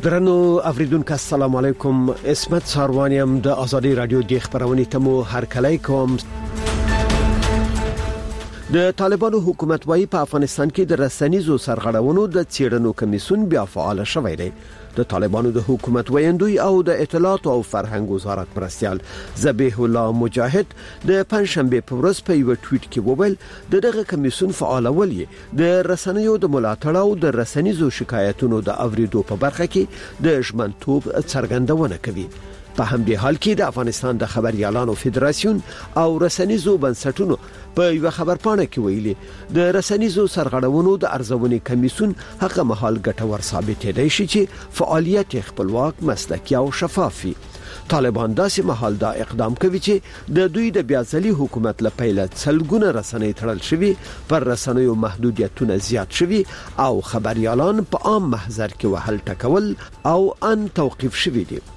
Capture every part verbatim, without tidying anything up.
درنو اوریدونکو السلام علیکم. اسمت ساروانیم د آزادی رادیو د خبرونې ته مو هرکلی کوم. د طالبانو حکومت وايي په افغانستان کې د رسنیزو سرغړونو د څېړنو کمیسیون بیا فعال شوی دی. د طالبانو د حکومت ویندوی او د اطلاعات او فرهنګ وزارت مرستيال ذبیح الله مجاهد د پنځشنبه په ورځ په یو ټویټ کې وویل د دغه کمیسیون فعالول د رسنیو د ملاتړ او د رسنیزو شکایتونو د اوریدو په برخه کې د ژمنتوب څرګندونه کوي. په همدې حال کې د افغانستان د خبريالانو فدراسیون او رسنیزو بنسټونو په یو خبرپاڼه کې ویلي د رسنیزو سرغړونو د ارزونې کمیسیون هغه مهال ګټور ثابت دی چې فعالیت خپلواک، مسلکي او شفاف وي. طالبان داسې مهال دا اقدام کوي چې د دوی د بیاځلي حکومت لپاره څلګونه رسنۍ تړل شوي، پر رسنیو محدودیتونه زیات شوي او خبريالان په عام محضر کې وهل ټکول او ان توقيف شوي دي.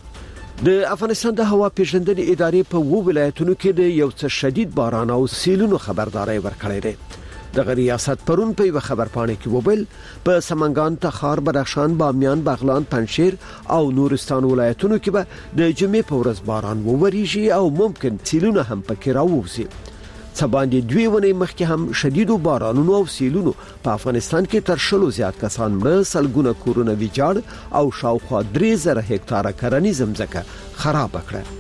د افغانستان د هوا پیژندنې ادارې په وو ولایتونو کې د یو څه شدید باران او سیلونو خبرداري ورکړې ده. د ریاست پرون په یو خبرپاڼه کې وویل په سمنګان، تخار، بدخشان، بامیان، بغلان، پنجشیر او نورستان ولایتونو کې به د جمعې په ورځ باران ووريږي او ممکن سیلونه هم پکې راوځي. سباندې دوی ونې مخکې هم شدید بارانونو او سیلونو په افغانستان کې تر شلو زیات کسان مړه، سلګونه کورونه ویجاړ او شاوخوا درې زره هکتاره کرنیزه ځمکه خراب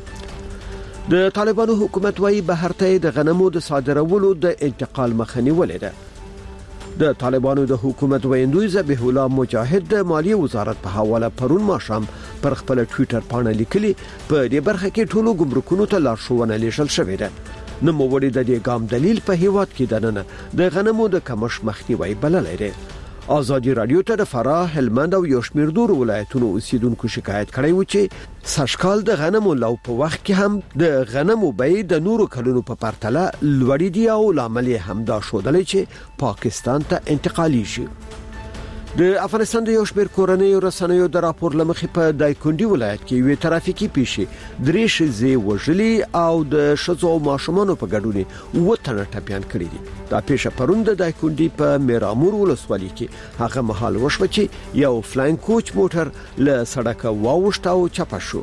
کړه. د طالبانو حکومت وايي بهر ته د غنمو د صادرولو د انتقال مخه نیولې ده. د طالبانو د حکومت ویندوی ذبیح الله مجاهد د مالیه وزارت په حواله پرون ماښام پر خپل ټویټر باندې لیکلي په دې برخه کې ټولو ګمرکونو ته لارښوونه لیږل شوې ده. نو موړي د دې ګام دلیل په هیواد کې دننه د غنمو د کمښت مخنیوي بللای دی. آزادی رادیو ته د فراه، هلمند او یو شمېر نور ولایتونو اوسیدونکو شکایت کړی و چې سږکال د غنمو لو په وخت کې هم د غنمو بیې د نورو کلونو په پرتله لوړې دي او لامل همدا شودلې چې پاکستان ته انتقالي شي. د افغانستان د یو شمېر کورنیو رسنیو د راپور لمخې په دایکنډي ولایت کې یو ترافیکي پیښې درې ښځې وژلې او د ښځو او ماشومانو په ګډون وطن ټپيان کړي دي. دا پیښه پرون د دایکنډي په میرامور ولسوالۍ کې هغه مهال وشوه چې یو فلاین کوچ موټر له سړک واوښت او چپه شو.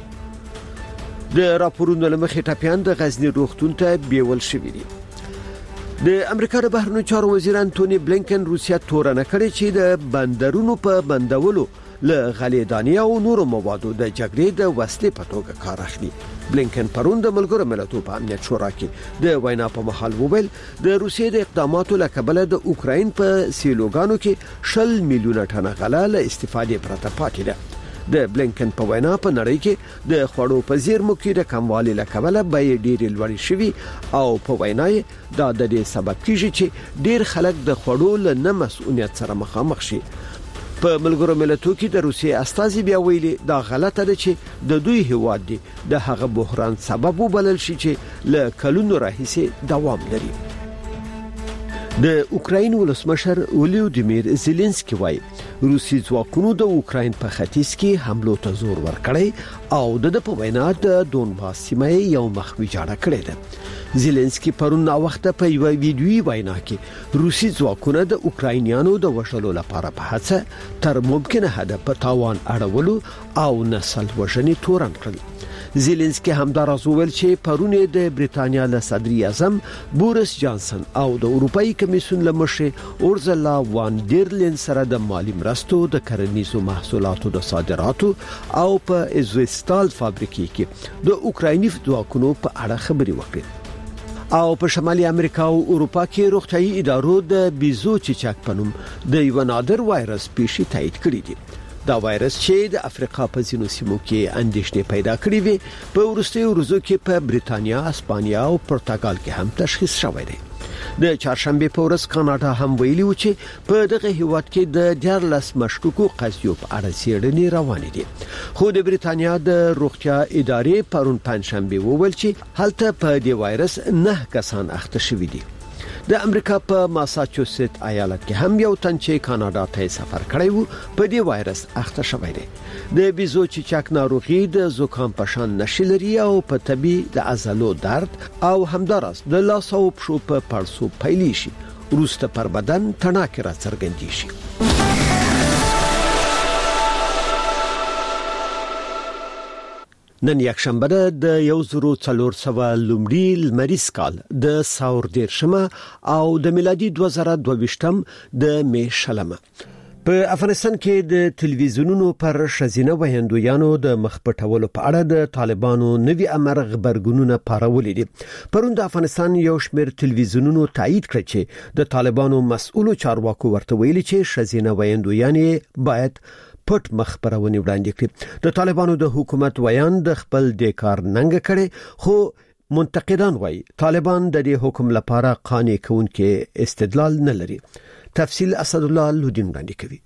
د راپورونو لمخې ټپيان د غزنی روغتون ته بیول شوي دي. د امریکا د بهرنیو چارو وزیر انټونی بلینکن روسیا تورنه کړې چې د بندرونو په بندولو له غلیدانی او نورو موادو د جګړې د وسلې په توګه کار اخلي. بلینکن پرون د ملګرو ملتونو په امنیت شورا کې د وینا په محل وویل د روسیې د اقداماتو له کبله د اوکراین په سیلوګانو کې شل میلیونه ټنه غله له استفادې پرته پاتې ده. د بلینکن په وینا په نړۍ کې د خوړو په زیرمو کې د کموالي له کبله بیې ډېرې لوړې شوي او په وینا یې دا د دې سبب کیږي چې ډېر خلک د خوړو له نه مسؤلیت سره مخامخ شي. په ملګرو ملتونو کې د روسیې استازي بیا ویلي دا غلطه ده چې د دوی هیواد دی د هغه بحران سبب وبلل شي چې له کلونو راهیسې دوام لري. د اوکراین ولسمشر ولودیمیر زيلنسکي وایي روسي ځواکونو د اوکراین په ختیځ کې حملو ته زور ورکړی او د په وینا د دونباس سیمه یو مخ ویجاړه کړې ده. زيلنسکي پرون نا وخت په یو ویډیوي وینا کې روسي ځواکونه د اوکراینیانو د وشلو لپاره په هڅه تر ممکنه هدف په تاوان اړولو او نسل وژنې تورن کړل. زيلنسکي همداراز وویل چې پرون د بریتانیا له صدر اعظم بوریس جانسن او د اروپאי کمیسیون له مشر اورزلا وان ډیر لین سره د مالی مرستو د کرنیزو محصولاتو د صادراتو او په ازوستال فابریکې کې د اوکرایني ځواکونو په اړه خبري وکړي. او په شمالي امریکا او اروپا کې روغتيایي ادارو د بیزو چیچک پنوم د یو نادر وایرس پیښې تایید کړې دي. دا وایرس چې د افریقا په ځینو سیمو کې اندېښنې پیدا کړې وي په وروستیو ورځو کې په بریتانیا، اسپانیا او پرتګال کې هم تشخیص شوی دی. د چهارشنبه په ورځ کاناډا هم ویلي و چې په دغه هیواد کې د دیارلس مشکوکو قضیو په اړه څېړنې روانې دي. خو د بریتانیا د روغتیا ادارې پرون پنځشنبه وویل چې هلته په دې وایرس نه کسان اخته شوي دي. د امریکا په ماساچوسټ ایالت کې هم یو تن چې کاناډا ته سفر کړی وو په دې وایرس اخته شوی دی. د بیزو چیچک ناروغي د زکام په شان نشي لري او په طبي د عضلو درد او همدارس د لاس او پښو په پړسو پیلی شي وروسته پر بدن تڼاکې را څرګندي شي. نن یکشنبه د یو زرو څلور سوه لومړي لمریز کال د ساور دیرشمه او د میلادي دوه زره دوه ویشتم د می شلمه. په افغانستان کې د ټلویزیونونو پر شزینه ویندویانو د مخپټولو په اړه د طالبانو نوي امر خبرګونونه پارولې دي. پرون د افغانستان یو شمېر ټلویزیونونو تایید کړ چې د طالبانو مسؤلو چارواکو ورته ویلي چې شزینه ویندویانې باید پټ مخبرونه وړاندې کړي. د طالبانو د حکومت ویان د خپل د کار ننګ کړي، خو منتقدان وایي طالبان د دې حکم لپاره قانع کوونکې استدلال نه لري. تفصیل اسد الله لودین وړاندې کوي.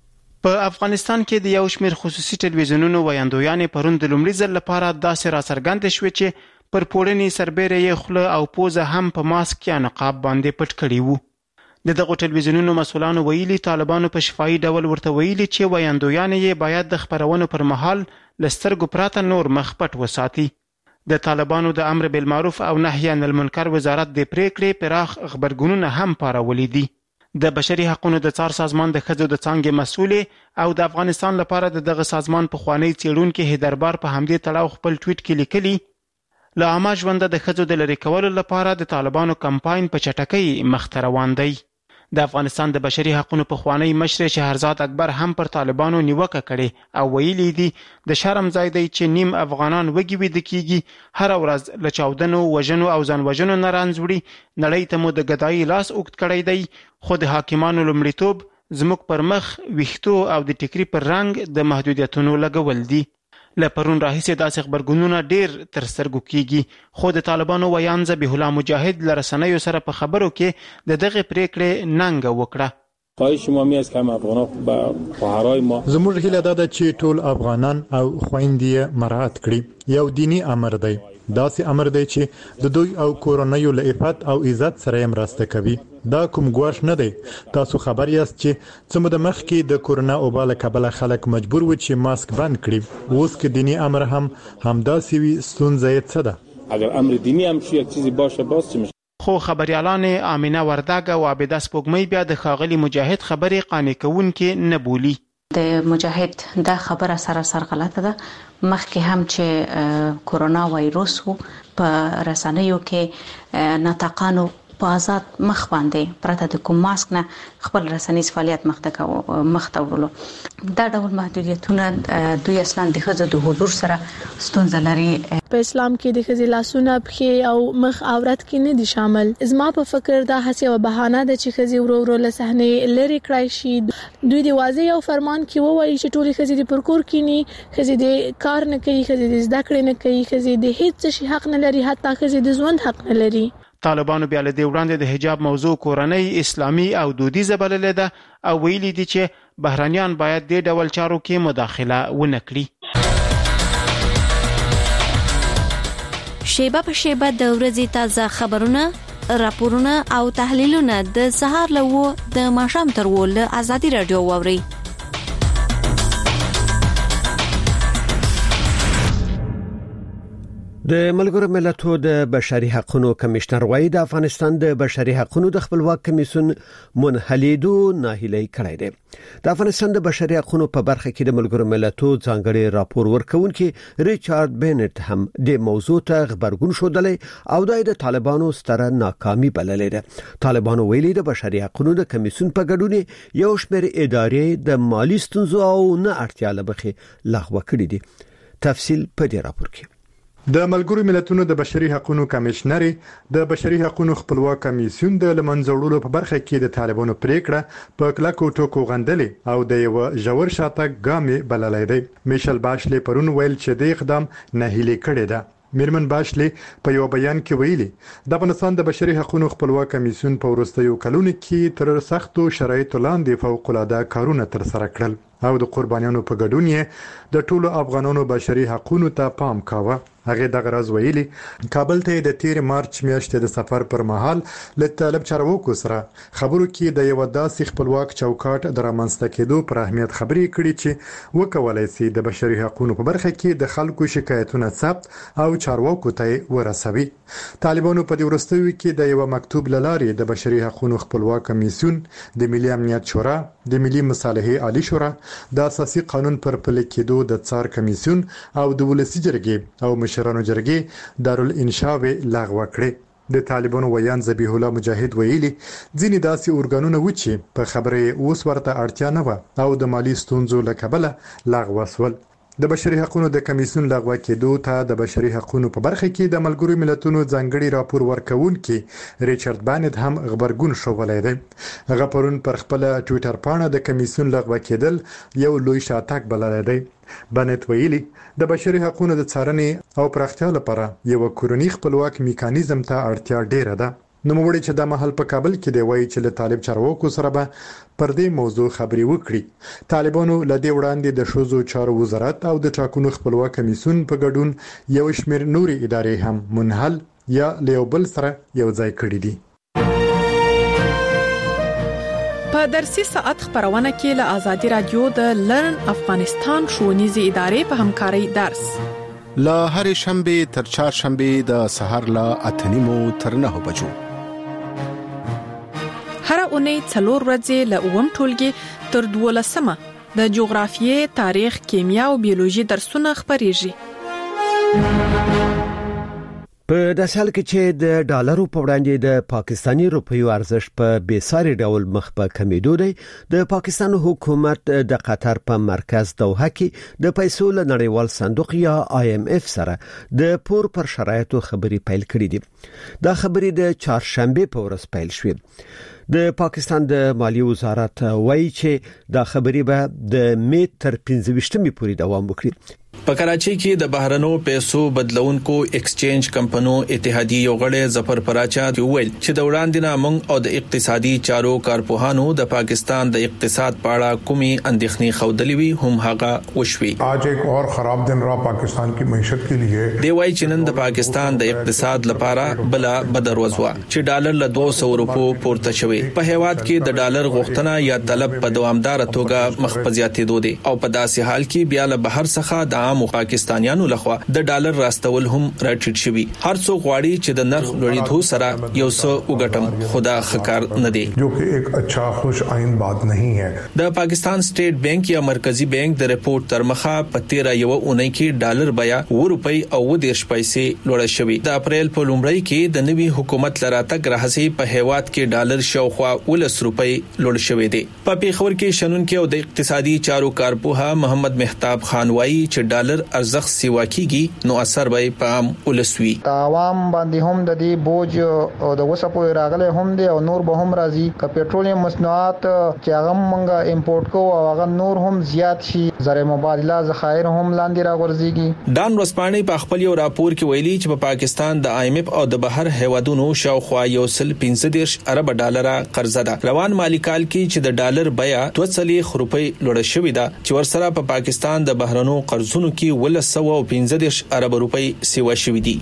په افغانستان کې د یو شمېر خصوصي ټلویزیونونو ویاندویانې پرون د لومړي ځل لپاره داسې راڅرګندې شوې چې پر پوړنې سربېره یې خوله او پوزه هم په ماسک یا نقاب باندې پټ کړي وو. د دغه ټلویزیونونو مسؤلانو ویلي طالبانو په شفاهي ډول ورته ویلي چې ویاندویانې یې باید د خبرونو پر مهال له سترګو پرته نور مخ پټ وساتي. د طالبانو د امر بالمعروف او نهي عن المنکر وزارت د پریکړې پراخ خبرګونونه هم پارولي دي. د بشري حقوقو د څار سازمان د ښځو د څانګې مسؤلې او د افغانستان لپاره د دغه سازمان پخوانی څېړونکي هیدربار په همدې تړاو خپل ټویټ کې لیکلي، له عامه ژونده د ښځو د لرې کولو لپاره د طالبانو کمپاین په چټکۍ مخته روان دی. د افغانستان د بشري حقوقو پخوانی مشر شهرزاد اکبر هم پر طالبانو نیوکه کړي او ویلي دي د شرم ځای دی چې نیم افغانان وږي ویده کیږي، هر ورځ له چاودنو، وژنو او ځان وژنو نه رانځوړي. نړۍ ته مو د ګدایي لاس اوږد کړی دی، خو د حاکمانو لومړیتوب زموږ پر مخ ویښتو او د ټیکري پر رنګ د محدودیتونو لګول دي. له پرون راهیسې داسې خبرګونونه ډیر تر سترګو کیږي، خو د طالبانو ویان ذبیح الله مجاهد له رسنیو سره په خبرو کې د دغه پریکړې ننګه وکړه. خواهش ما می است که همه افغانان به خواهرای ما زموږ هیله ده چې ټول افغانان او خويندې مراعات کړي. یو دینی امر دی، داسې امر دی چې د دوی او کورنیو له عفت او عزت سره مرسته کوي. دا کوم ګواښ نه دی. تاسو خبر یاست چې څومره د مخ کې د کورونا او بل کبل خلک مجبور و چې ماسک بند کړي. اوس کې دینی امر هم همداسې وي، ستونزه یې څه ده؟ اگر امر دینی هم شو یک چیزی باشه باز چی میشه؟ خو خبريالان امینه وردګ او عابده سپوږمۍ بیا د خاغلی مجاهد خبرې قانع کوونکې نه بولی. د مجاهد دا خبره سراسر غلطه ده. مخکې هم چې کورونا وایروس وو په رسنیو کې ناطقانو په آزاد مخ باندې پرته د کوم ماسک نه خپل رسنیز فعالیت مخته مخته ورلو. دا ډول محدودیتونه دوی اصلا د ښځو د حضور سره ستونزه لري. په اسلام کې د ښځې لاسونه، پښې او مخ عورت کې نه دي شامل. زما په فکر دا هڅه و بهانه ده چې ښځې ورو ورو له صحنې لري کړای شي. دوی د واضح او فرمان کې وایي چې ټول ښځې د پر کور کې نه، ښځې د کار نه کوي، ښځې د زده کړې نه کوي، ښځې د هیڅ شي حق نه لري، حتی ښځې د ژوند حق نه لري. طالبانو بیا له دې وړاندې د حجاب موضوع کورنۍ، اسلامي او دودیزه بللې ده او ویلي دي چې بهرانيان باید دې ډول چارو کې مداخله ونه کړي. شیبه په شیبه د ورځې تازه خبرونه، راپورونه او تحلیلونه د سهار له و د ماښام تر و له ازادي رادیو واوري. د ملګرو ملتونو د بشري حقوقو کمشنر وایي د افغانستان د بشري حقوقو د خپلواک کمیسیون منحلیدو ناهیلي کړی دی. د افغانستان د بشري حقوقو په برخه کې د ملګرو ملتونو ځانګړي راپور ورکونکي ریچارډ بینټ هم د موضوع ته خبرګون شودلی او د طالبانو ستره ناکامي بللې ده. طالبانو ویلي د بشري حقوقو د کمیسیون په ګډون یو شمېر ادارې د مالی ستونزو او نه اړتیا لبخې لغوه کړې دي. تفصیل په دې راپور کې. د ملګرو ملتونو د بشري حقوقو کمشنر د بشري حقوقو خپلواک کمیسیون د لمنځوړلو په برخه کې د طالبانو پریکړه په کلکو ټکو غندلې او د یو ژور شاتګ ګامې بللې ده. میشل باشلی پرون ویل چې د اقدام ناهیلي کړي ده. میرمن باشلی په یو بیان کې ویلي د افغانستان د بشري حقوقو خپلواک کمیسیون په وروستیو کلونو کې تر سختو شرایطو لاندې فوق العاده کارونه تر سره کړل او د قربانیانو په ګډون یې د ټولو افغانانو بشري حقوقو ته پام کاوه. هغه دغه راز ویلي کابل ته د تیر مارچ میاشتې د سفر پر مهال له طالب چارواکو سره خبرو کې د یو داسې خپلواک چوکاټ د رامنځته کېدو پر اهمیت خبرې کړې چې وکولای شي د بشري حقوقو په برخه کې د خلکو شکایتونه ثبت او چارواکو ته ورسوي. طالبانو په دې وروستیو کې د یو مکتوب لارې د بشري حقوقو خپلواک کمیسیون د ملي امنیت شورا د ملي مصالحې عالی شورا د اساسي قانون پر پلي کېدو د څار کمیسیون او د ولسی جرګې او مشرانو جرګې دارالانشاء لغوه کړې د طالبانو ویان ذبیح الله مجاهد ویلي ځینې داسې اورګانونه و چې په خبرې اوس ورته اړتیا نه و او د مالی ستونزو له کبله لغوه شول د بشري حقوقو د کمیسیون لغوه کېدو ته د بشري حقوقو په برخه کې د ملګرو ملتونو ځانګړي راپور ورکونکي ریچارډ بانت هم خبرګون شوولای دی. هغه پرون پر خپل ټوئیټر پاڼه د کمیسیون لغوه کېدل یو لوی شاتګ بللی دی. بانت ویلي د بشري حقوقو د څارنې او پراختیا لپاره یو کورنی خپلواک میکانیزم ته اړتیا ډیره ده. نو موږ چې د محل په کابل کې دی وایي چې له طالب چارواکو سره به پر دې موضوع خبرې وکړي. طالبانو له دې وړاندې د ښځو چارو وزارت او د ټاکنو خپلواک کمیسیون په ګډون یو شمېر نورې ادارې هم منحل یا له یو بل سره یو ځای کړي دي. په درسي ساعت خبرونه کې له آزادي رادیو د لرن افغانستان ښوونیزې ادارې په همکارۍ درس له هرې شنبه تر چهارشنبه د سهار له اته نیمو تر نهو بجو. هر اونۍ څلور ورځې له اووم ټولګي تر دولسمه د جغرافیې، تاریخ، کیمیا او بیولوژي درسونه خبريږي. په داسې حال کې چې د ډالرو په وړاندې د پاکستاني روپیو ارزښت په بیساري ډول مخ په کمیدو دی، د پاکستان حکومت د قطر په مرکز دوحه کې د پیسو له نړیوال صندوق یا آی ایم اف سره د پور پر شرایطو خبري پیل کړې دي. دا خبري د چهارشنبه په ورځ پیل شوې. د پاکستان د مالی وزارت وایي چې دا خبري به د می تر پنځه ویشتمې پورې دوام وکړي. په کراچۍ کې د بهرنو پیسو بدلونکو ایکسچینج کمپنو اتحادیې یو غړی ظفر پراچا ویل چې د وړاندې نامنګ او د اقتصادي چارو کارپوهانو د پاکستان د اقتصاد په اړه کومي اندېښنې خودلې وي هم هغه وشوي. आज एक और खराब दिन रहा पाकिस्तान की معیشت के लिए. دی وايي چې نن د پاکستان د اقتصاد لپاره بل بدر وزوا چې ډالر له دوه سوه روپو پورته شوی. په هیواد کې د ډالر غوښتنه یا طلب په دوامدار توګه مخ په زیاتېدو دي او په داسې حال کې بیا له بهر څخه د عام پاکستانیانو لخوا د ډالر راستول هم راټیټ شوی. هر څوک غواړي چې د نرخ لوړېدو سره یو څه وګټم، خدا خکار نه دی، جو چې یک اچھا خوش آئند بات نہیں ہے. د پاکستان سټیټ بانک یا مرکزی بانک د ریپورت تر مخه په تیره یو اونۍ کې ډالر بیا و روپۍ او دیرش پیسې لوړ شوی. د اپریل په لومړۍ کې د نوي حکومت لراتګ راهسي په هیواد کې ډالر شاوخوا ولس روپۍ لوړ شوی دی. په پیښور کې شنونکو او د اقتصادي چارو کارپوه محمد مهتاب خان وایي چې ډالر ارزښت سیوا کیږي نو اثر به په عام ولسوي. عوام باندې هم د دې بوج او د وسپو راغله هم دي او نور به هم راځي. ک پېټرولیم مصنوعات چې هغه مونږه امپورټ کوو او هغه نور هم زیات شي، زر مبادله ذخایر هم لاندې راغورځيږي. دان ورسپاني په خپل یو راپور کې ویلي چې په پاکستان د آی ایم اف او د بهر هیوادونو شاوخوا یو سل پنځه دېرش ارب ډالر قرضه ده. روان مالی کال کې چې د ډالر بیا دوه سلنه روپۍ لوړ شوې ده چې ورسره په پاکستان د بهرنو قرضونو کې ولس سو او پنځه دېرش ارب روپۍ سیوا شوې دي.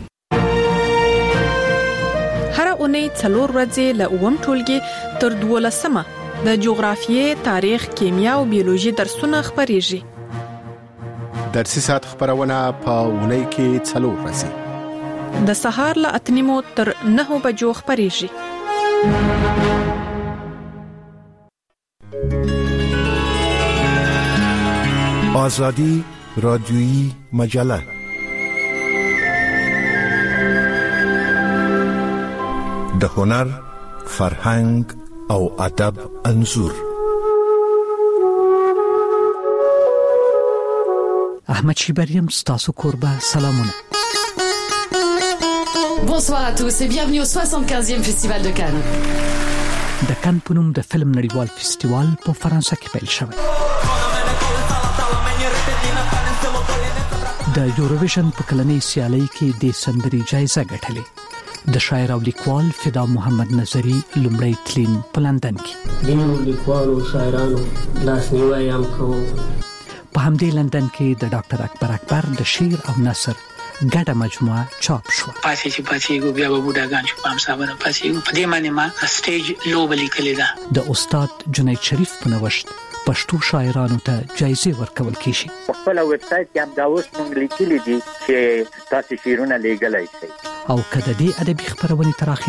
هر اونۍ څلور ورځې له اووم ټولګي تر دولسمه د جغرافیې، تاریخ، کیمیا او بیولوژي درسونه خبريږي. درسي ساعت خبرونه په اونۍ کې څلور ورځې د سهار له اته نیمو تر نهو بجو خبريږي. آزادی رادیویی مجله د هنر، فرهنګ او ادب انځور. احمد شیبریم ستاسو کوربه سلامونه. Bonsoir à tous et bienvenue au soixante-quinzième Festival de Cannes. د کان په نوم د فلم نړیوال فستیوال په فرانسه کې پیل شوی. د یوروویژن په کلنۍ سیالۍ کې د سندري جایزه ګټلې. د شاعر او لیکوال فدا محمد نظری لومړی تلین په لندن کې. د نورو لیکوالو شاعرانو لاسنیوی هم کوو. په همدې لندن کې د ډاکټر اکبر اکبر د شعر او نثر ګډه مجموعه چاپ شو. پاتې چې پاتې ګو بیا به بوډاګان شو پام صاحب نه پاتې په دې معنی ما سټیج لوب لیکل ده. د استاد جنید شریف په نوښت پښتو شاعرانو ته جایزې ورکول کیږي. په خپل ویب سټ کې هم دا اوس موږ لیکلي دي چې تاسو شعرونه لیږلای شئ. او کله دې ادبي خبرونه تر